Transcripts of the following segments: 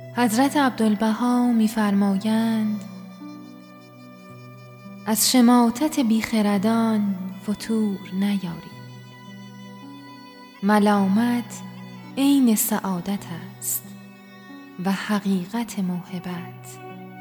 حضرت عبدالبها می‌فرمایند از شماتت بیخردان فتور نیارید. ملامت عین سعادت است و حقیقت موهبت،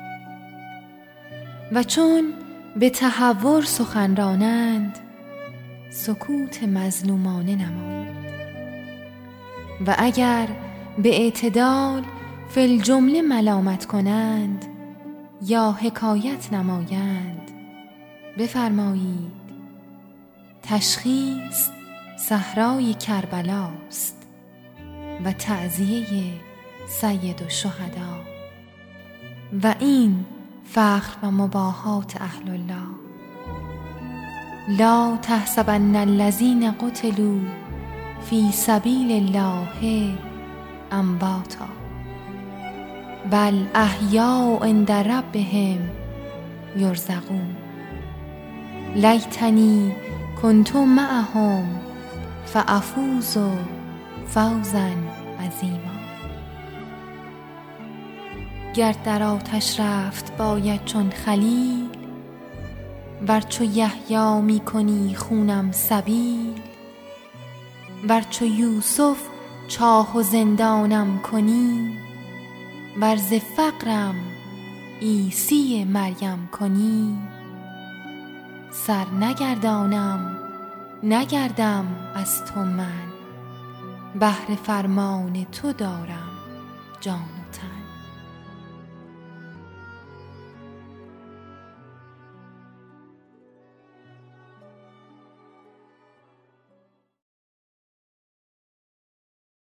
و چون به تهور سخن رانند سکوت مظلومانه نمایید، و اگر به اعتدال فی الجمله ملامت کنند یا حکایت نمایند بفرمایید تشخیص صحرای کربلاست و تعزیه سید الشهدا، و این فخر و مباهات اهل الله. لا تحسبن الذین قتلوا فی سبیل الله امواتا بل احیاء عند ربهم یرزقون لیتنی کنت معهم فافوز فوزا عظیما. گر در آتش رفت باید چون خلیل، ور چو یحیی می کنی خونم سبیل، ور چو یوسف چاه و زندانم کنی، ور ز فقرم عیسی مریم کنی، سر نگردم از تو من، بهر فرمان تو دارم جان.